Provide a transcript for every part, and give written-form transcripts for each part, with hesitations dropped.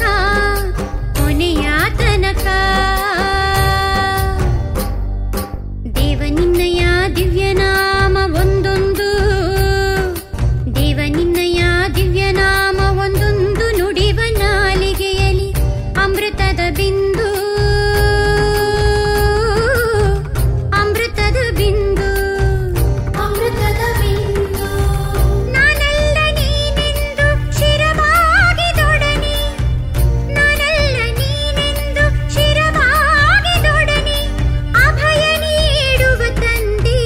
ಕೊನೆಯ ತನಕ. ದೇವ ನಿನ್ನಯ ದಿವ್ಯನಾಮ ಒಂದೊಂದು, ದೇವ ನಿನ್ನಯ ದಿವ್ಯನಾಮ ಒಂದೊಂದು ನುಡಿವ ನಾಲಿಗೆಯಲ್ಲಿ ಅಮೃತದ ಬಿಂದು, ಅಮೃತದ ಬಿಂದು, ಅಮೃತದ ಬಿಂದು. ನಾನಲ್ಲ ನೀನೆಂದು ಶಿರವಾಗಿದೊಡನೆ, ನಾನಲ್ಲ ನೀನೆಂದು ಶಿರವಾಗಿದೊಡನೆ ಅಭಯ ನೀಡುವ ತಂದೆ.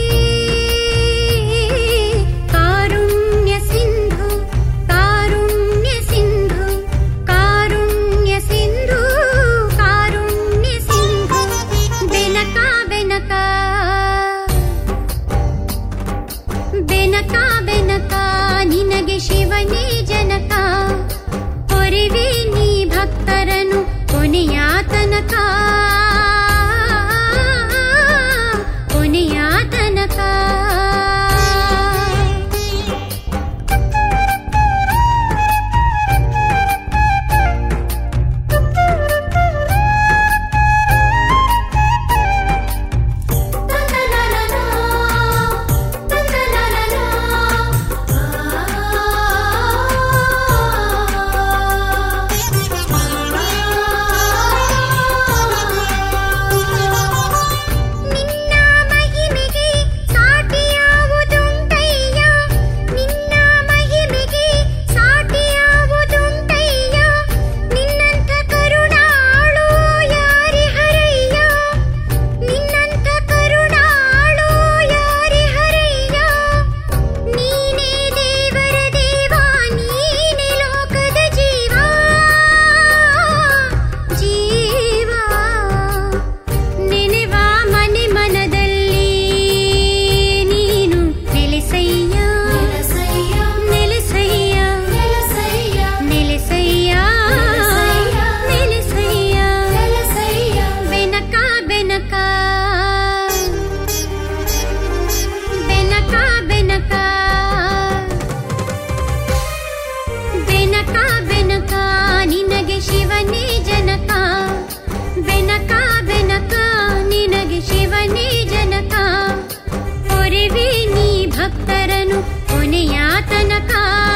ಕಾರುಣ್ಯ ಸಿಂಧು, ಕಾರುಣ್ಯ ಸಿಂಧು, ಕಾರುಣ್ಯ ಸಿಂಧು, ಕಾರುಣ್ಯ ಸಿಂಧು. ಬೆನಕ ಬೆನಕ ಬೆನಕ ಬೆನಕ ನಿನಗೆ ಶಿವನೇ ಜನಕ. ಕೊರಿವೆ ನೀ ಭಕ್ತರನು ಕೊನೆಯ ತನಕ, ಕೊನೆಯ ತನಕ. ನಿನ್ನ ಮಹಿಮೆಗೆ ಸಾಟಿಯಾವುದುಂಟಯ್ಯ, ನಿನ್ನ ಮಹಿಮೆಗೆ ಸಾಟಿಯಾವುದುಂಟಯ್ಯ. ನಿನ್ನಂಥ ಕರುಣಾಳು ಯಾರಿ ಹರಯ್ಯ, ನಿನ್ನಂಥ ಕರುಣಾಳು ಯಾರಿ ಹರಯ್ಯ. ನೀನೇ ದೇವರ ದೇವ, ನೀನೇ ಲೋಕದ ಜೀವ, ಜೀವ. ನೆನೆವ ಮನೆ ಮನದಲ್ಲಿ ನೀನು ನೆಲೆಸಯ್ಯ, ನೆಲೆಸಯ್ಯ, ನೆಲೆಸಯ್ಯ, ನೆಲೆಸಯ್ಯ, ನೆಲೆಸಯ್ಯ. ಬೆನಕ ಬೆನಕ ಬೆನಕ ಬೆನಕ ಬೆನಕ ಬೆನಕ ನಿನಗೆ ಶಿವನೇ ಜನಕ. ಬೆನಕ ಬೆನಕ ನಿನಗೆ ಶಿವನೇ ಜನಕ. ಕೊರಿವೆ ನೀ ಭಕ್ತರನು ಕೊನೆಯ ತನಕ.